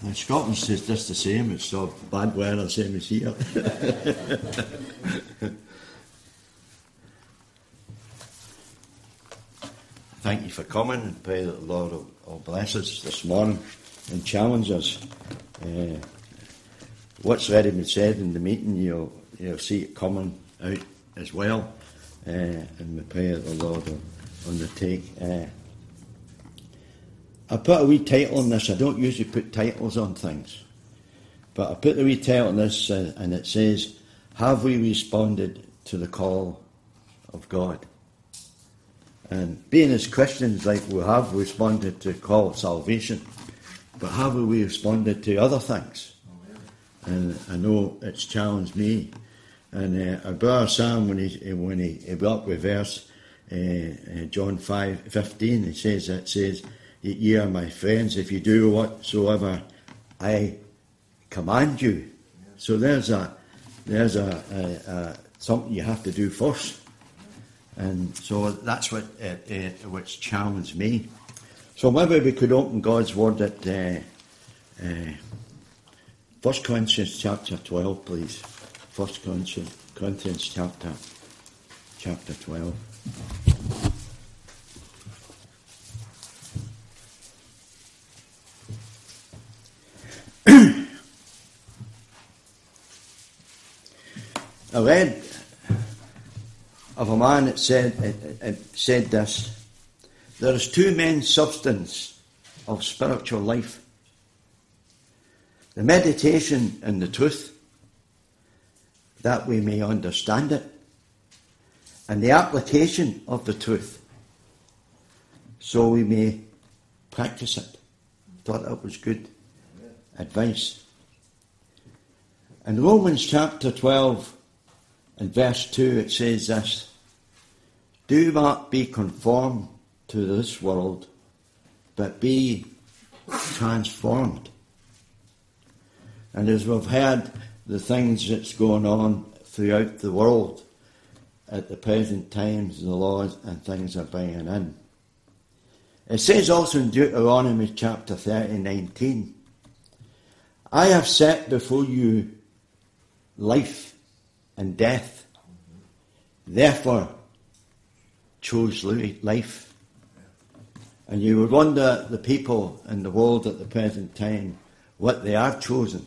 In Scotland it's just the same. It's so bad weather, same as here. Thank you for coming, and pray that the Lord will bless us this morning and challenge us. What's already been said in the meeting, you'll see it coming out as well, and we pray that the Lord will undertake. I put a wee title on this. I don't usually put titles on things, but I put a wee title on this, and it says, "Have we responded to the call of God?" And being as Christians, like we have responded to the call of salvation, but have we responded to other things? And I know it's challenged me. And our brother Sam, when he brought up with verse John 5:15, it says, "Ye are my friends if you do whatsoever I command you." So there's something you have to do first. And so that's what's challenged me. So maybe we could open God's Word at 1 Corinthians chapter 12, please. 1 Corinthians chapter 12. I read of a man that said this: "There is two main substance of spiritual life: the meditation in the truth, that we may understand it, and the application of the truth, so we may practice it." Thought that was good advice. In Romans chapter 12 and verse 2, it says this: "Do not be conformed to this world, but be transformed." And as we've heard the things that's going on throughout the world at the present times, the laws and things are bringing in. It says also in Deuteronomy chapter 30:19, "I have set before you life and death, therefore choose life." And you would wonder, the people in the world at the present time, what they are choosing.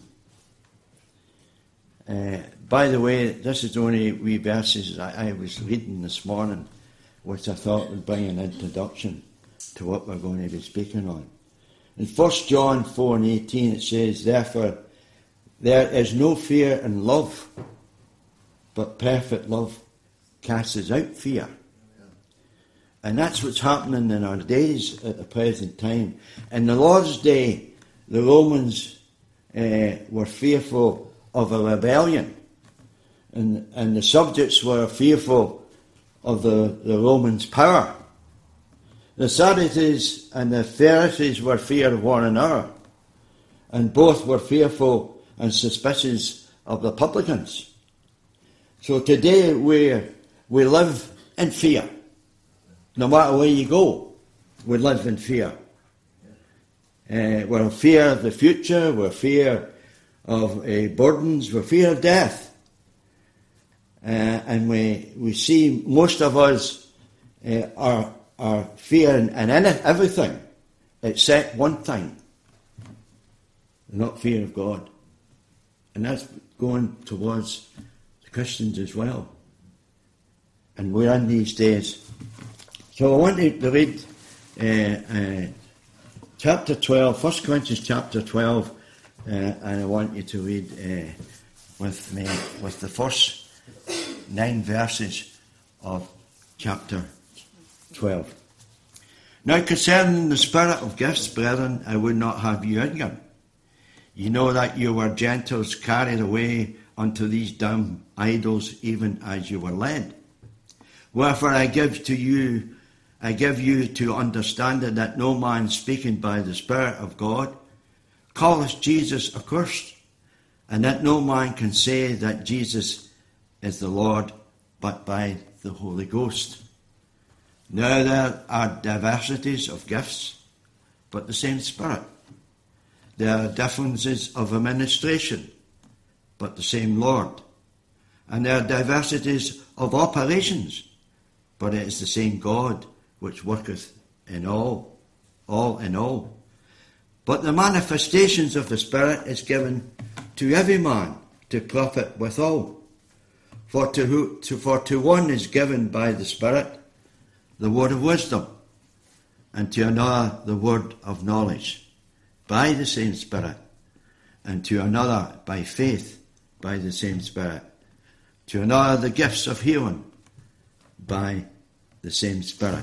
By the way, this is only wee verses I was reading this morning, which I thought would bring an introduction to what we're going to be speaking on. In 1 John 4:18 it says, "Therefore there is no fear in love, but perfect love casts out fear." And that's what's happening in our days at the present time. In the Lord's day, the Romans were fearful of a rebellion, and the subjects were fearful of the Romans' power. The Sadducees and the Pharisees were feared of one another, and both were fearful and suspicious of the publicans. So today we live in fear. No matter where you go, we live in fear. We're in fear of the future, we're in fear of burdens, we're in fear of death. And we see most of us are fearing in everything except one thing: not fear of God. And that's going towards the Christians as well. And we're in these days. So I want to read chapter 12, 1 Corinthians chapter 12, and I want you to read with me with the first 9 verses of chapter 12. "Now concerning the spirit of gifts, brethren, I would not have you ignorant. You know that you were Gentiles carried away unto these dumb idols, even as you were led. Wherefore I give you to understand that no man speaking by the Spirit of God calleth Jesus accursed, and that no man can say that Jesus is the Lord but by the Holy Ghost. Now there are diversities of gifts, but the same Spirit. There are differences of administration, but the same Lord. And there are diversities of operations, but it is the same God which worketh in all in all. But the manifestations of the Spirit is given to every man to profit withal. For to one is given by the Spirit the word of wisdom, and to another the word of knowledge, by the same Spirit, and to another by faith, by the same Spirit, to another the gifts of healing, by the same Spirit,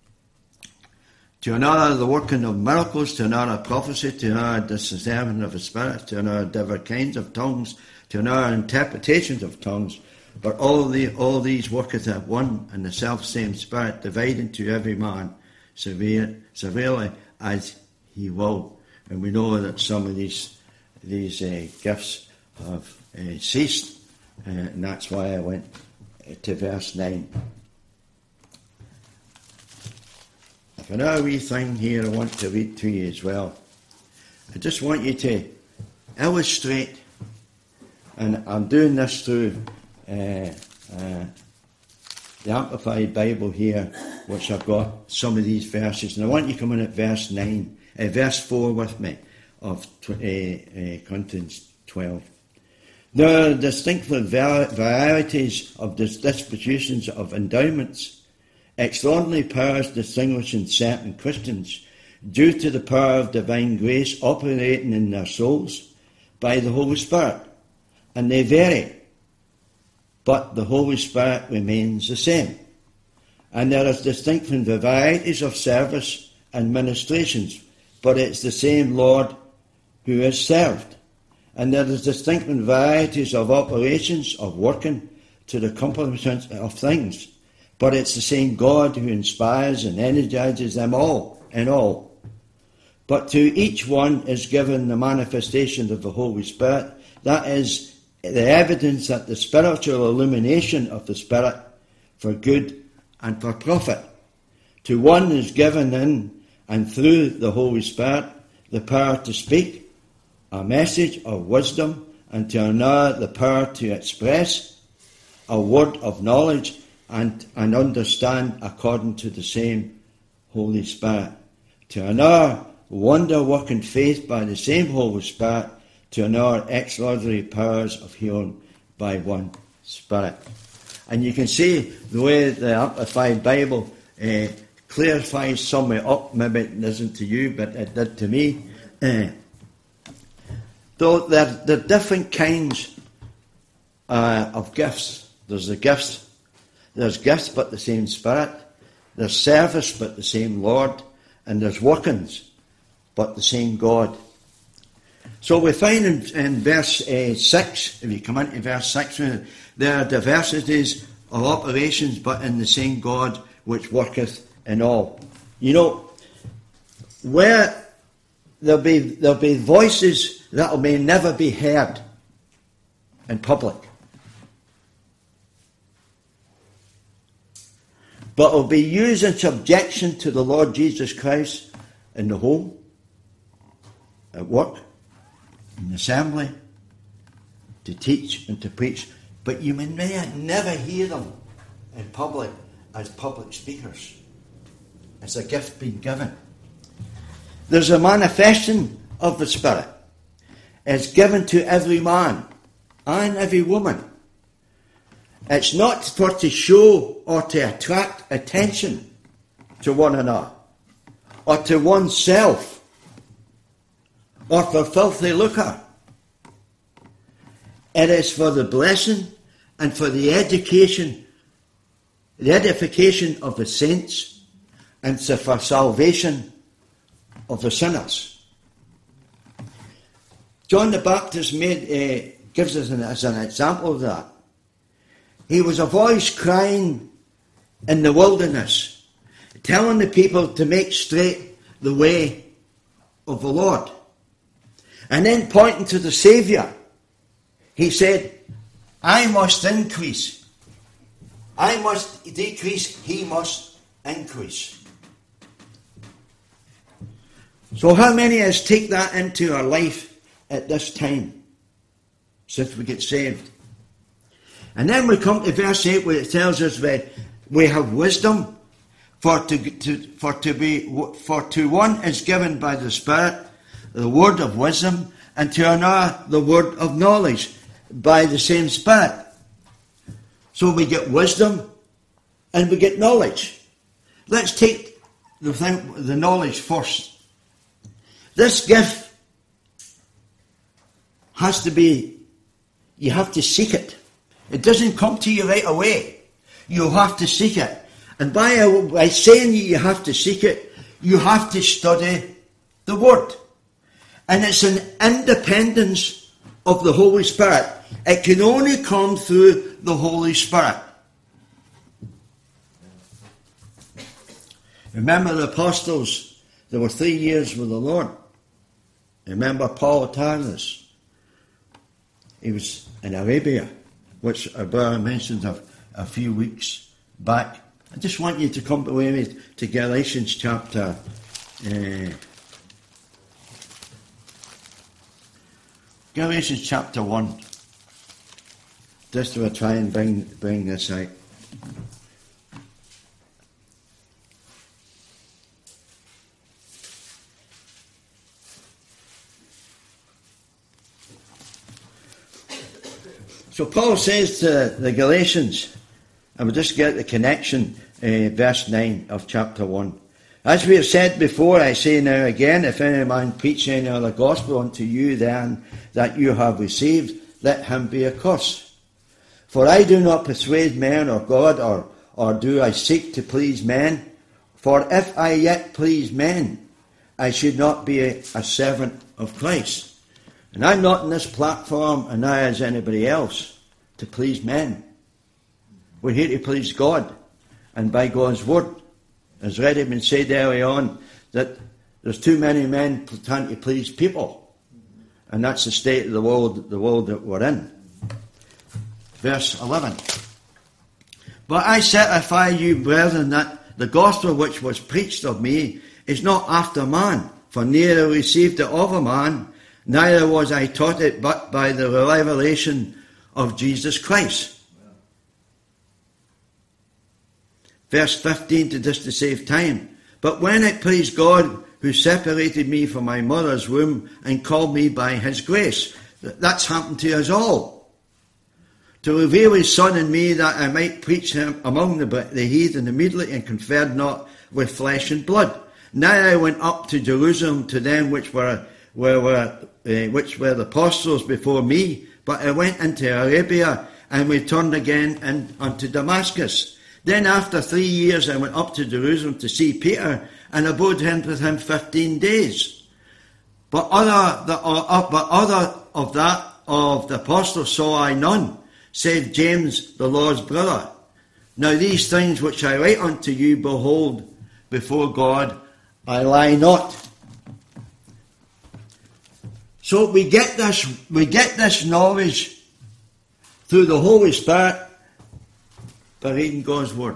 to another the working of miracles, to another prophecy, to another discernment of the Spirit, to another different kinds of tongues, to another interpretations of tongues. But all these worketh at one and the self-same Spirit, dividing to every man severely as he will. And we know that some of these gifts have ceased, and that's why I went to verse 9. I've another wee thing here I want to read to you as well. I just want you to illustrate, and I'm doing this through the Amplified Bible here, which I've got some of these verses, and I want you to come in at verse 4 with me of Corinthians 12. There are distinct varieties of distributions of endowments, extraordinary powers distinguishing certain Christians due to the power of divine grace operating in their souls by the Holy Spirit, and they vary, but the Holy Spirit remains the same. And there is distinct varieties of service and ministrations, but it's the same Lord who is served. And there is distinct varieties of operations of working to the accomplishment of things, but it's the same God who inspires and energizes them all in all. But to each one is given the manifestation of the Holy Spirit, that is, the evidence that the spiritual illumination of the Spirit for good and for profit. To one is given in and through the Holy Spirit the power to speak a message of wisdom, and to another the power to express a word of knowledge and understand according to the same Holy Spirit. To another wonder-working faith by the same Holy Spirit, to another extraordinary powers of healing by one Spirit. And you can see the way the Amplified Bible clarifies some of it up. Maybe it isn't to you, but it did to me. Though there are different kinds of gifts. There's gifts but the same Spirit. There's service but the same Lord. And there's workings but the same God. So we find in verse 6, if you come into verse 6, there are diversities of operations, but in the same God which worketh in all. You know, where there'll be voices that may never be heard in public, but will be used in subjection to the Lord Jesus Christ in the home, at work, in the assembly, to teach and to preach, but you may never hear them in public as public speakers. It's a gift being given. There's a manifestation of the Spirit. It's given to every man and every woman. It's not for to show or to attract attention to one another, or to oneself, or for filthy lucre. It is for the blessing and for the edification of the saints, and so for salvation of the sinners. John the Baptist gives us as an example of that. He was a voice crying in the wilderness, telling the people to make straight the way of the Lord. And then pointing to the Saviour, he said, I must increase. I must decrease, he must increase. So how many of us take that into our life at this time, since we get saved? And then we come to verse 8, where it tells us that we have wisdom, for to one is given by the Spirit the word of wisdom, and to another the word of knowledge by the same Spirit. So we get wisdom and we get knowledge. Let's take the knowledge first. This gift has to be, you have to seek it. It doesn't come to you right away. You have to seek it. And by saying you have to seek it, you have to study the Word. And it's an independence of the Holy Spirit. It can only come through the Holy Spirit. Remember the apostles, they were 3 years with the Lord. Remember Paul of Tarsus? He was in Arabia, which our brother mentioned a few weeks back. I just want you to come with me to Galatians chapter 1. Just to try and bring this out. So Paul says to the Galatians, and we'll just get the connection, verse 9 of chapter 1. As we have said before, I say now again, if any man preach any other gospel unto you than that you have received, let him be accursed. For I do not persuade men or God, or do I seek to please men. For if I yet please men, I should not be a servant of Christ. And I'm not on this platform, and neither is anybody else, to please men. We're here to please God, and by God's word. As already been said early on, that there's too many men trying to please people. And that's the state of the world that we're in. Verse 11. But I certify you, brethren, that the gospel which was preached of me is not after man, for neither received it of a man, neither was I taught it, but by the revelation of Jesus Christ. Verse 15, just to save time. But when it pleased God, who separated me from my mother's womb and called me by his grace. That's happened to us all. To reveal his Son in me, that I might preach him among the heathen immediately, and conferred not with flesh and blood. Now I went up to Jerusalem to them which were the apostles before me, but I went into Arabia and returned again unto Damascus. Then after 3 years I went up to Jerusalem to see Peter, and abode with him 15 days. But other of the apostles saw I none, save James the Lord's brother. Now these things which I write unto you, behold, before God I lie not. So we get this knowledge through the Holy Spirit by reading God's Word.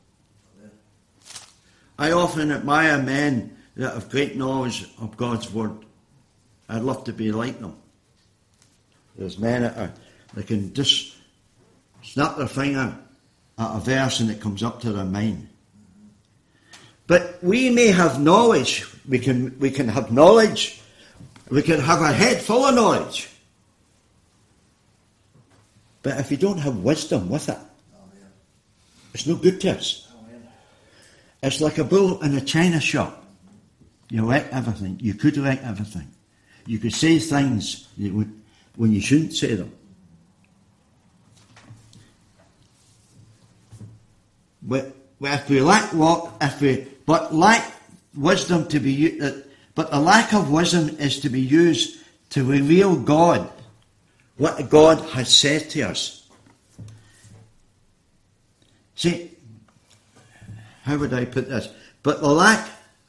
I often admire men that have great knowledge of God's Word. I'd love to be like them. There's men that can just snap their finger at a verse and it comes up to their mind. But we may have knowledge. We can have knowledge. We can have our head full of knowledge. But if you don't have wisdom with it, it's no good to us. It's like a bull in a china shop. You like everything. You could like everything. You could say things when you shouldn't say them. But if we lack lack wisdom to be used, but the lack of wisdom is to be used to reveal God, what God has said to us. See, how would I put this? But lack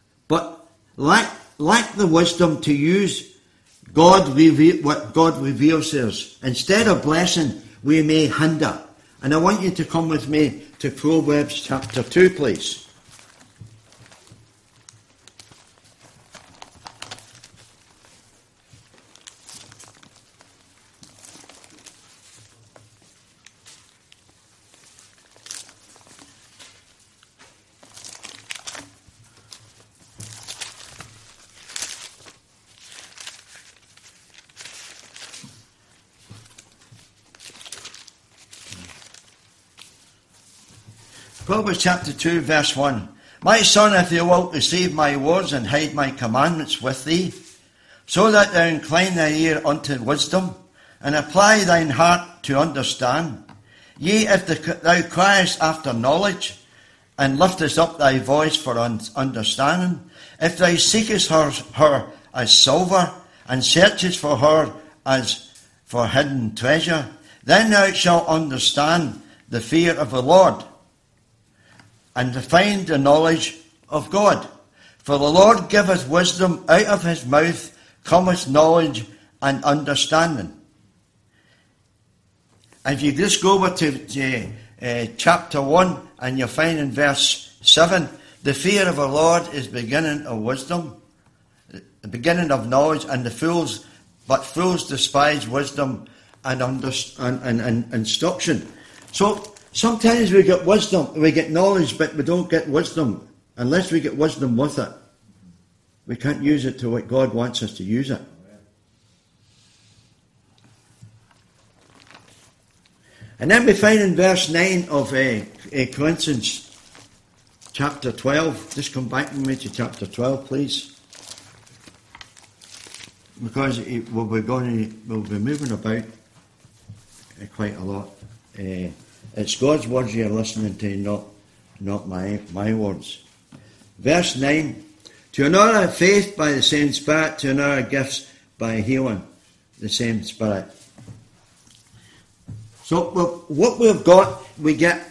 the wisdom to use what God reveals to us. Instead of blessing, we may hinder. And I want you to come with me to Proverbs chapter 2, please. Proverbs chapter 2, verse 1. My son, if thou wilt receive my words and hide my commandments with thee, so that thou incline thy ear unto wisdom, and apply thine heart to understand. Yea, if thou criest after knowledge, and liftest up thy voice for understanding, if thou seekest her as silver, and searchest for her as for hidden treasure, then thou shalt understand the fear of the Lord, and to find the knowledge of God. For the Lord giveth wisdom, out of his mouth cometh knowledge and understanding. And if you just go over to chapter 1, and you'll find in verse 7, the fear of the Lord is beginning of wisdom, the beginning of knowledge, and fools despise wisdom and instruction. So sometimes we get wisdom, we get knowledge, but we don't get wisdom. Unless we get wisdom with it, we can't use it to what God wants us to use it. And then we find in verse 9 of Corinthians chapter 12. Just come back with me to chapter 12, please. Because we'll be moving about quite a lot. It's God's words you're listening to, not my words. Verse 9. To another faith by the same Spirit, to another gifts by healing, the same Spirit. So what we've got, we get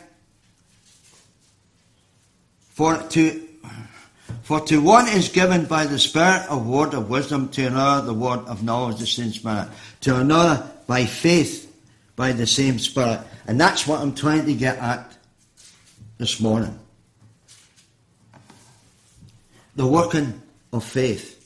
for to one is given by the Spirit a word of wisdom, to another the word of knowledge, the same Spirit, to another by faith by the same Spirit. And that's what I'm trying to get at this morning. The working of faith.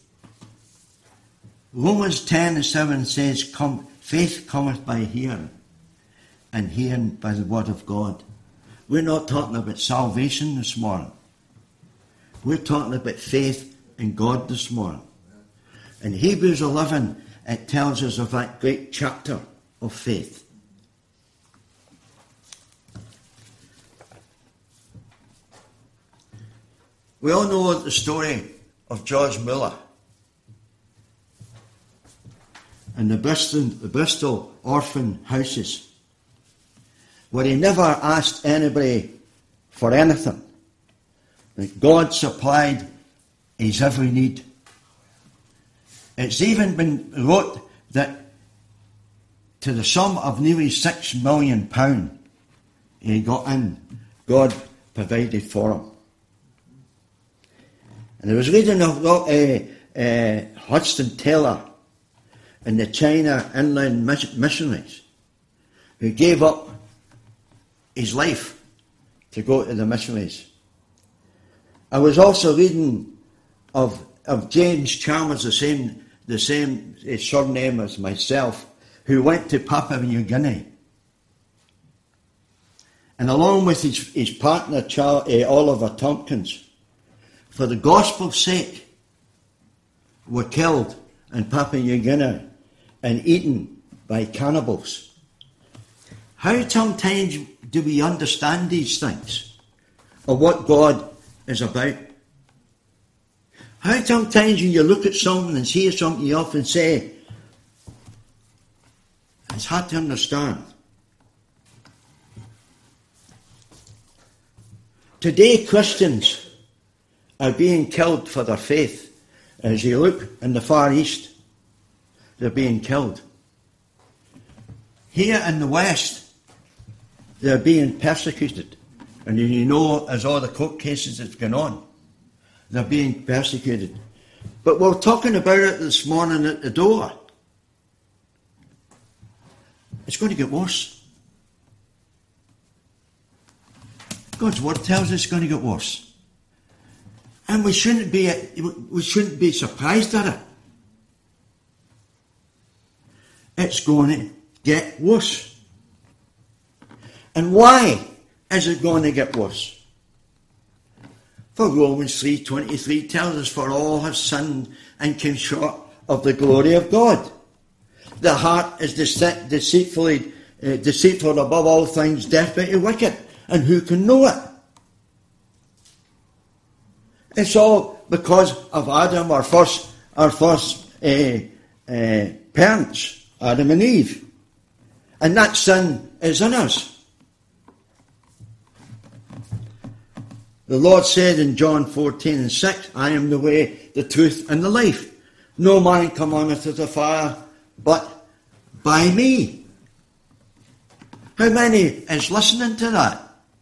Romans 10:7 says, faith cometh by hearing, and hearing by the word of God. We're not talking about salvation this morning. We're talking about faith in God this morning. In Hebrews 11, it tells us of that great chapter of faith. We all know the story of George Muller and the Bristol orphan houses, where he never asked anybody for anything. That God supplied his every need. It's even been wrote that to the sum of nearly £6 million he got in, God provided for him. And I was reading of Hudson Taylor and the China Inland Missionaries, who gave up his life to go to the missionaries. I was also reading of James Chalmers, the same surname as myself, who went to Papua New Guinea. And along with his partner, Oliver Tompkins, for the gospel's sake, were killed in Papua New Guinea and eaten by cannibals. How sometimes do we understand these things, or what God is about? How sometimes when you look at something and see something, you often say, it's hard to understand. Today Christians are being killed for their faith. As you look in the Far East, they're being killed. Here in the West, they're being persecuted. And you know, as all the court cases that's going on, they're being persecuted. But we're talking about it this morning at the door. It's going to get worse. God's word tells us it's going to get worse. And we shouldn't be surprised at it. It's going to get worse. And why is it going to get worse? For Romans 3:23 tells us, for all have sinned and come short of the glory of God. The heart is deceitful above all things, desperately wicked. And who can know it? It's all because of Adam, our first parents, Adam and Eve. And that sin is in us. The Lord said in John 14:6, I am the way, the truth, and the life. No man cometh to the Father but by me. How many is listening to that?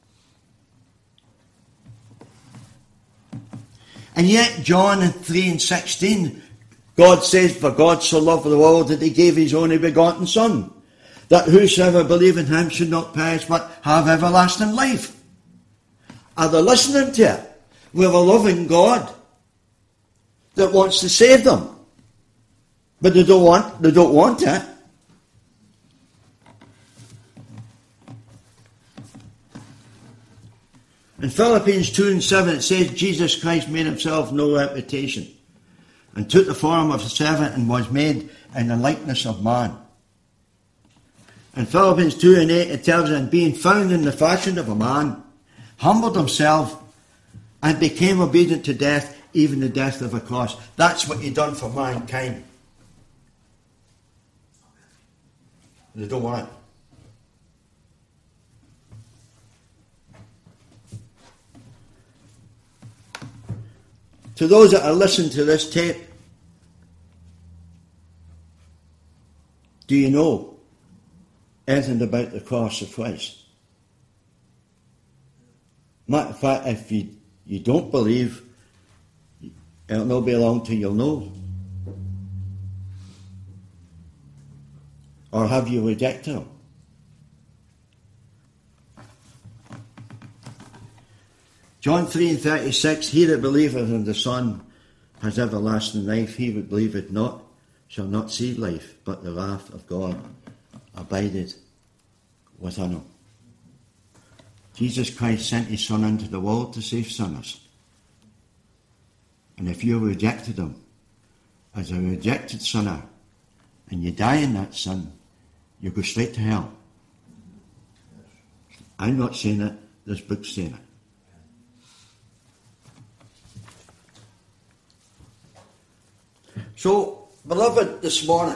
And yet John 3:16, God says, for God so loved the world that he gave his only begotten Son, that whosoever believe in him should not perish but have everlasting life. Are they listening to it? We have a loving God that wants to save them. But they don't want it. In Philippians 2:7 it says, Jesus Christ made himself no reputation, and took the form of a servant, and was made in the likeness of man. In Philippians 2:8 it tells us, and being found in the fashion of a man, humbled himself, and became obedient to death, even the death of a cross. That's what he done for mankind. They don't want it. To those that are listening to this tape, do you know anything about the cross of Christ? Matter of fact, if you don't believe, it'll not be long till you'll know. Or have you rejected him? John 3:36, he that believeth in the Son has everlasting life. He that believeth not shall not see life, but the wrath of God abideth within him. Jesus Christ sent his Son into the world to save sinners. And if you rejected him as a rejected sinner, and you die in that sin, you go straight to hell. I'm not saying it, this book's saying it. So, beloved, this morning,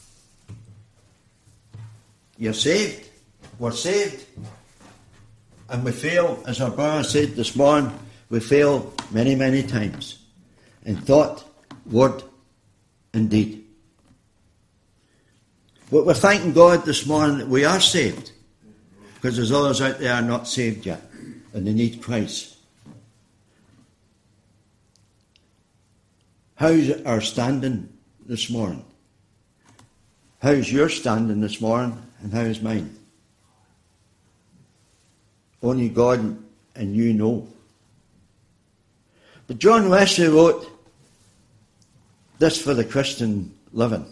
you're saved, we're saved, and we fail, as our brother said this morning, we fail many, many times in thought, word, and deed. But we're thanking God this morning that we are saved, because there's others out there are not saved yet, and they need Christ. How's our standing this morning? How's your standing this morning, and how's mine? Only God and you know. But John Wesley wrote this for the Christian living.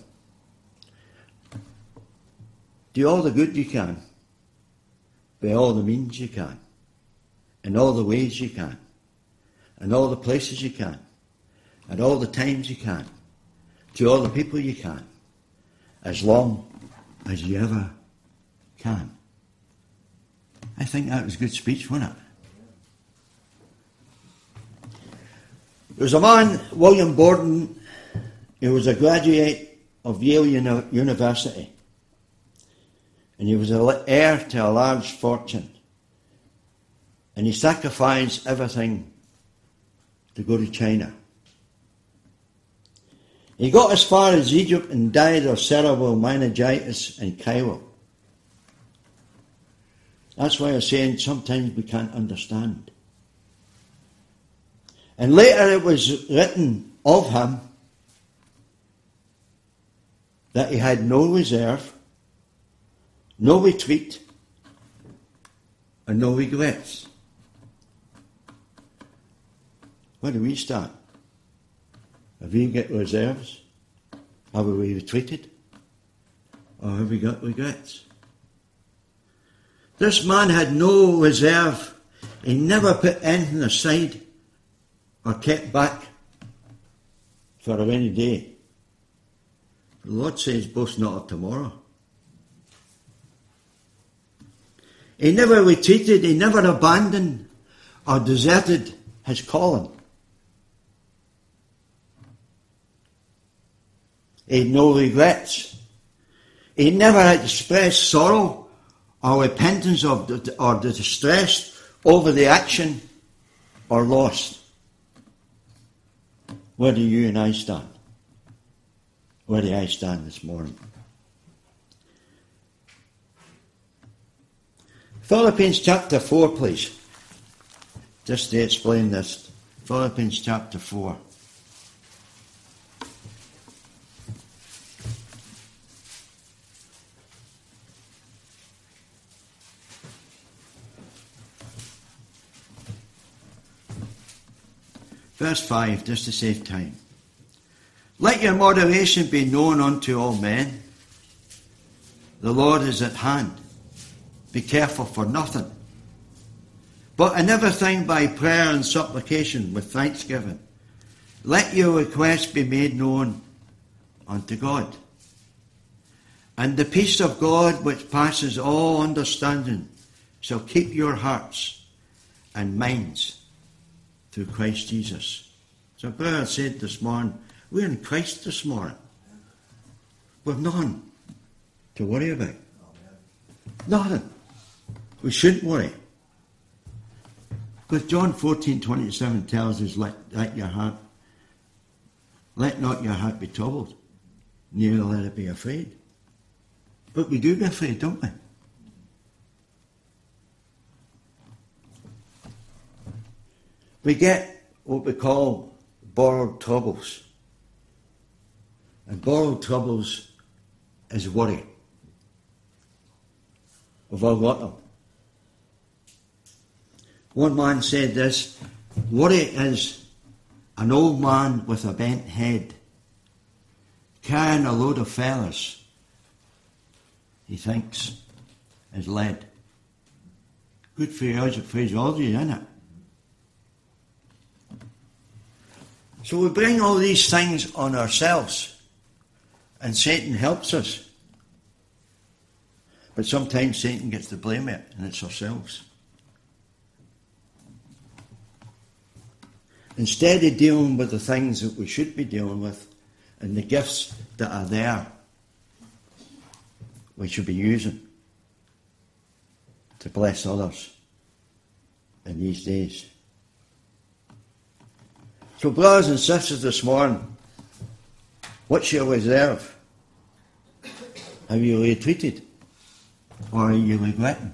Do all the good you can, by all the means you can, in all the ways you can, in all the places you can, at all the times you can, to all the people you can, as long as you ever can. I think that was a good speech, wasn't it? There was a man, William Borden, who was a graduate of Yale University, and he was an heir to a large fortune, and he sacrificed everything to go to China. He got as far as Egypt and died of cerebral meningitis in Cairo. That's why I'm saying sometimes we can't understand. And later it was written of him that he had no reserve, no retreat, and no regrets. Where do we start? Have we got reserves? Have we retreated? Or have we got regrets? This man had no reserve. He never put anything aside or kept back for a rainy day. The Lord says, boast not of tomorrow. He never retreated, he never abandoned or deserted his calling. He had no regrets. He never had expressed sorrow or repentance or the distress over the action or loss. Where do you and I stand? Where do I stand this morning? Philippians chapter 4, please. Just to explain this. Philippians chapter 4. Verse 5, just to save time. Let your moderation be known unto all men. The Lord is at hand. Be careful for nothing, but in everything by prayer and supplication with thanksgiving. Let your requests be made known unto God. And the peace of God, which passes all understanding, shall keep your hearts and minds through Christ Jesus. So brother said this morning, we're in Christ this morning. We've nothing to worry about. Nothing. We shouldn't worry. Because John 14:27 tells us, let not your heart be troubled, neither let it be afraid. But we do be afraid, don't we? We get what we call borrowed troubles. And borrowed troubles is worry. We've all got them. One man said this, worry is an old man with a bent head, carrying a load of feathers he thinks is lead. Good phraseology, isn't it? So we bring all these things on ourselves, and Satan helps us. But sometimes Satan gets the blame of it, and it's ourselves. Instead of dealing with the things that we should be dealing with, and the gifts that are there, we should be using to bless others in these days. So brothers and sisters this morning, what's your reserve? Are you retreated? Or are you regretting?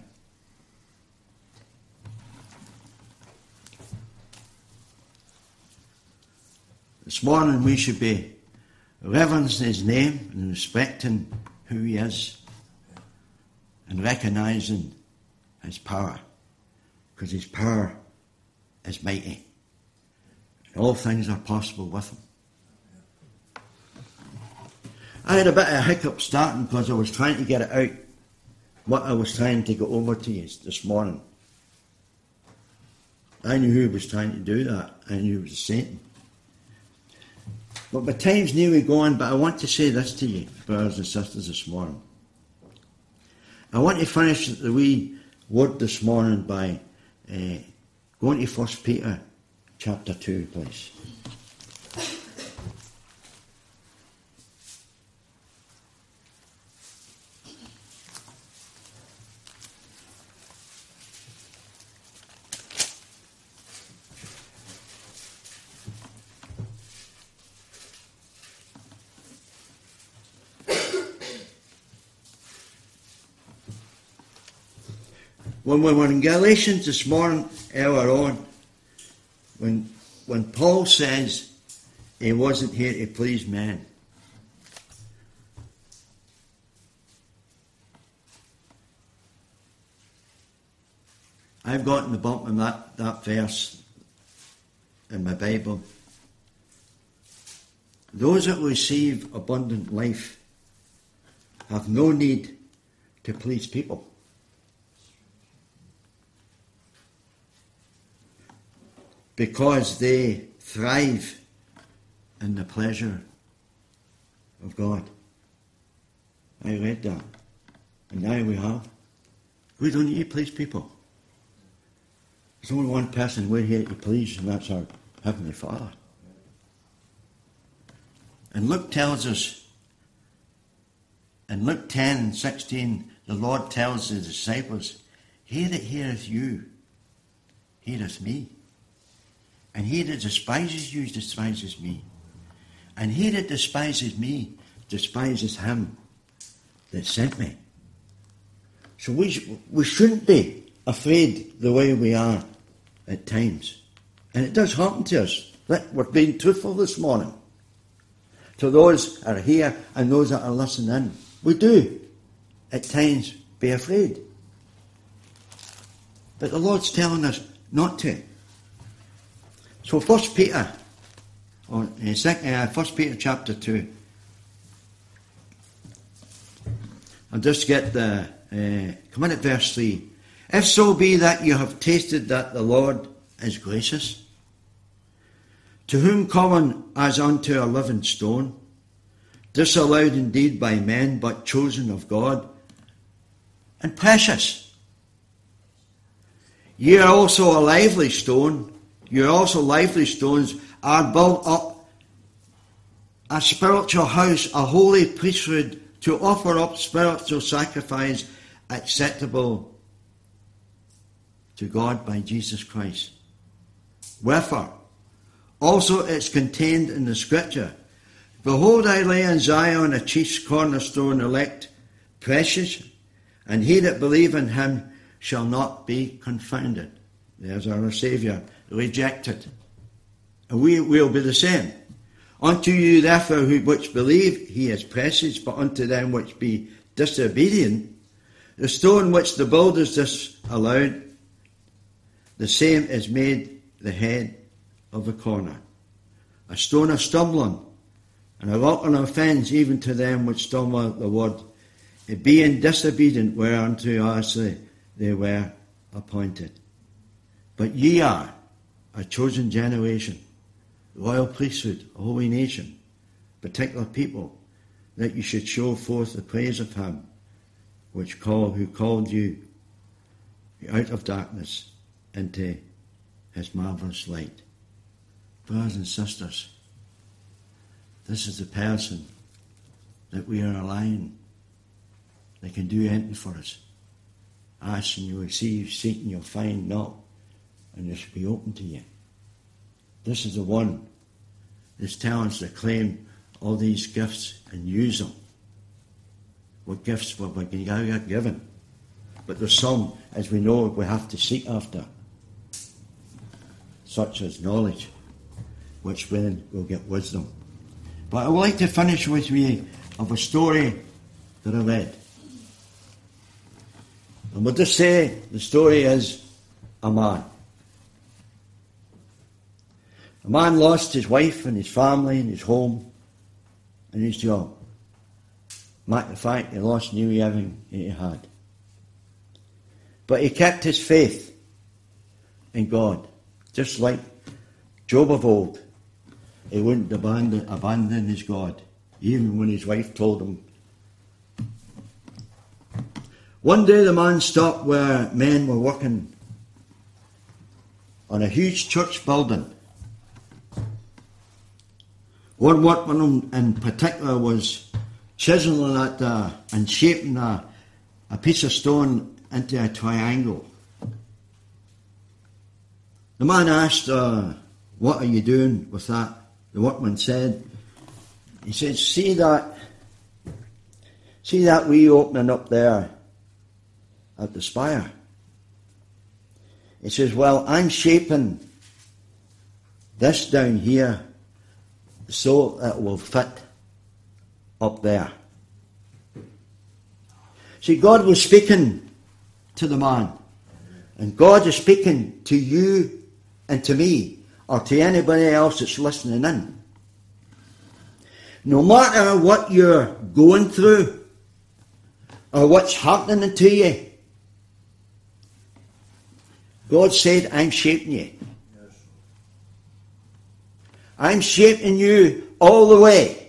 This morning we should be reverencing his name and respecting who he is and recognising his power, because his power is mighty. All things are possible with him. I had a bit of a hiccup starting because I was trying to get it out, what I was trying to go over to you this morning. I knew who was trying to do that. I knew it was Satan. But my time's nearly gone, but I want to say this to you, brothers and sisters, this morning. I want to finish the wee word this morning by going to 1 Peter chapter 2, please. When we were in Galatians this morning, earlier on, when Paul says he wasn't here to please men, I've gotten the bump in that verse in my Bible. Those that receive abundant life have no need to please people. Because they thrive in the pleasure of God. I read that. And now we have. We don't need to please people. There's only one person we're here to please, and that's our Heavenly Father. And Luke tells us In Luke 10:16, the Lord tells the disciples, "He that heareth you, heareth me. And he that despises you, despises me. And he that despises me, despises him that sent me." So we shouldn't be afraid the way we are at times. And it does happen to us. We're being truthful this morning. To those that are here and those that are listening in, we do at times be afraid. But the Lord's telling us not to. So 1 Peter chapter 2. I'll just get come in at verse 3. "If so be that you have tasted that the Lord is gracious, to whom common as unto a living stone, disallowed indeed by men, but chosen of God, and precious. Ye are also a lively stone, you also lively stones, are built up a spiritual house, a holy priesthood, to offer up spiritual sacrifice acceptable to God by Jesus Christ. Wherefore, also it's contained in the Scripture, Behold, I lay in Zion a chief cornerstone, elect, precious, and he that believe in him shall not be confounded." There's our Saviour, rejected. And we will be the same. "Unto you therefore which believe, he is precious, but unto them which be disobedient, the stone which the builders disallowed, the same is made the head of the corner, a stone of stumbling, and a rock of offence even to them which stumble at the word, it being disobedient whereunto also they were appointed. But ye are a chosen generation, royal priesthood, a holy nation, particular people, that you should show forth the praise of him who called you out of darkness into his marvellous light." Brothers and sisters, this is the person that we are allowing that can do anything for us. Ask and you'll receive, seek and you'll find, knock and it shall be open to you. This is the one that's telling us to claim all these gifts and use them. What gifts were we given? But there's some, as we know, we have to seek after, such as knowledge, which then will get wisdom. But I would like to finish with you of a story that I read. And we'll just say the story is a man. A man lost his wife and his family and his home and his job. Matter of fact, he lost nearly everything he had. But he kept his faith in God, just like Job of old. He wouldn't abandon his God, even when his wife told him. One day the man stopped where men were working on a huge church building. One workman in particular was chiseling at and shaping a piece of stone into a triangle. The man asked, "What are you doing with that?" The workman said, see that wee opening up there at the spire? He says, "Well, I'm shaping this down here so it will fit up there." See, God was speaking to the man, and God is speaking to you and to me, or to anybody else that's listening in. No matter what you're going through, or what's happening to you, God said, "I'm shaping you. I'm shaping you all the way.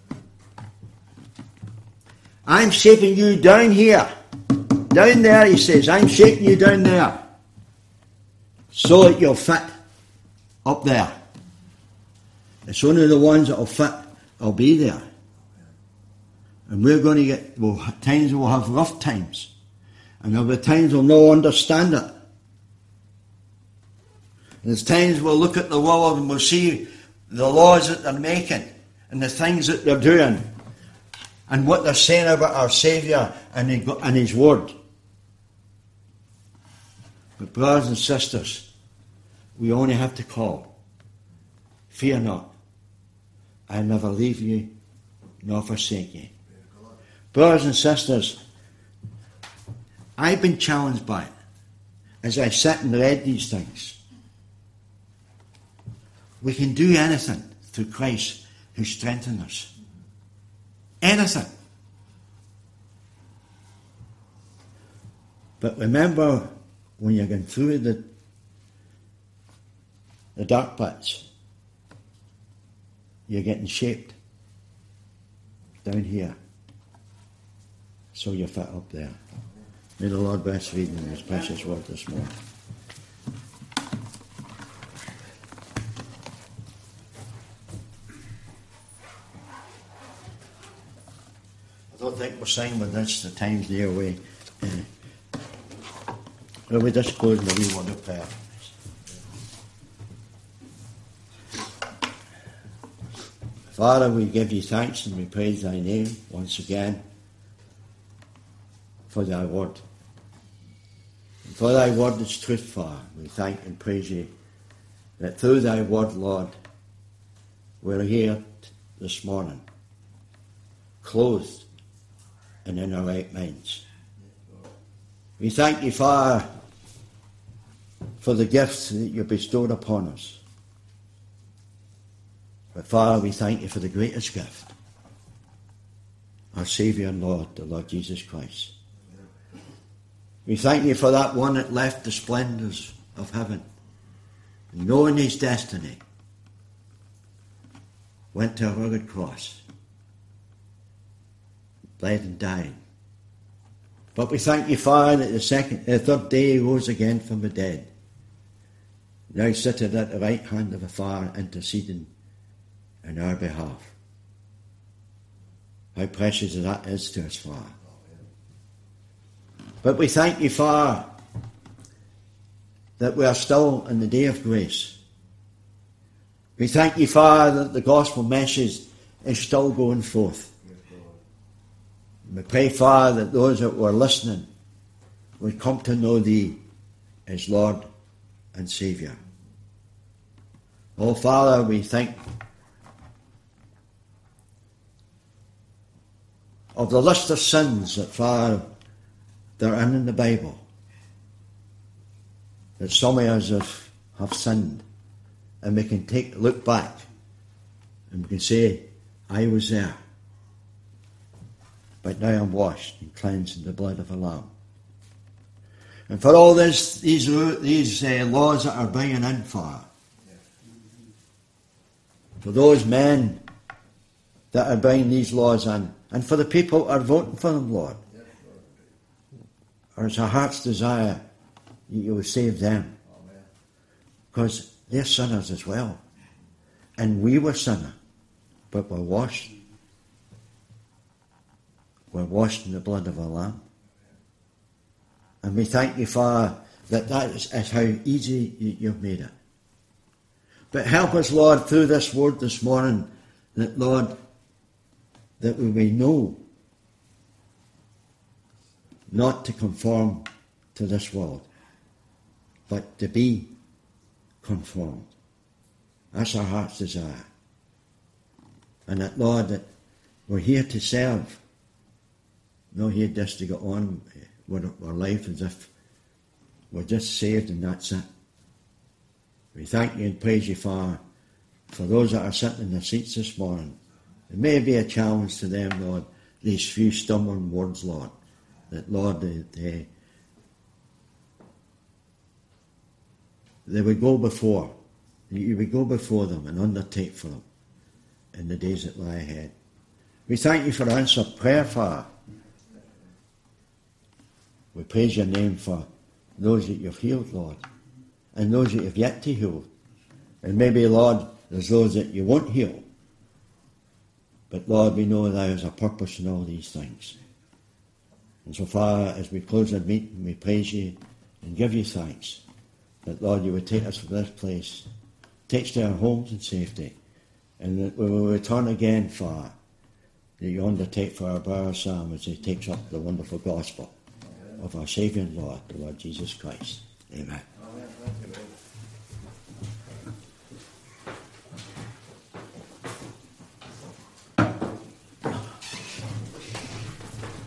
I'm shaping you down here. Down there," he says, "I'm shaping you down there, so that you'll fit up there. It's only the ones that will fit will be there." And we're going to get, times we'll have rough times. And there'll be times we'll not understand it. There's times we'll look at the world and we'll see the laws that they're making and the things that they're doing and what they're saying about our Saviour and His Word. But brothers and sisters, we only have to call. Fear not. I'll never leave you nor forsake you. Brothers and sisters, I've been challenged by it as I sat and read these things. We can do anything through Christ who strengthens us. Anything. But remember, when you're going through the dark bits, you're getting shaped down here. So you fit up there. May the Lord bless reading His precious word this morning. I don't think we're saying with this, the time's near away. Well, we just close with a wee word of prayer. Father, we give you thanks and we praise thy name once again for thy word. And for thy word is truth, Father. We thank and praise you that through thy word, Lord, we're here this morning, clothed and in our right minds. We thank you, Father, for the gifts that you bestowed upon us. But Father, we thank you for the greatest gift, our Saviour and Lord, the Lord Jesus Christ. We thank you for that one that left the splendours of heaven, knowing his destiny, went to a rugged cross, bled and died. But we thank you, Father, that the third day he rose again from the dead. Now sitteth at the right hand of the Father, interceding in our behalf. How precious that is to us, Father. But we thank you, Father, that we are still in the day of grace. We thank you, Father, that the gospel message is still going forth. We pray, Father, that those that were listening would come to know thee as Lord and Saviour. Oh, Father, we think of the list of sins that, Father, they're in the Bible, that some of us have sinned, and we can look back and we can say, I was there, but now I'm washed and cleansed in the blood of the Lamb. And for all these laws that are bringing in, Father, for those men that are bringing these laws in, and for the people that are voting for them, Lord, or it's our heart's desire that you will save them. Because they're sinners as well. And we were sinners, but we're washed. We're washed in the blood of the Lamb. And we thank you, Father, that is how easy you've made it. But help us, Lord, through this word this morning, that, Lord, that we may know not to conform to this world, but to be conformed. That's our heart's desire. And that, Lord, that we're here to serve, not here just to get on with our life as if we're just saved and that's it. We thank you and praise you, Father, for those that are sitting in their seats this morning. It may be a challenge to them, Lord, these few stumbling words, Lord, that, Lord, they would go before. You would go before them and undertake for them in the days that lie ahead. We thank you for answered prayer, Father. We praise your name for those that you've healed, Lord, and those that you've yet to heal. And maybe, Lord, there's those that you won't heal. But Lord, we know Thou has a purpose in all these things. And so far, as we close our meeting, we praise You and give You thanks that, Lord, You would take us from this place, take us to our homes in safety, and that we will return again, Father, that You undertake for our brother Sam as he takes up the wonderful gospel of our Saviour and Lord, the Lord Jesus Christ. Amen.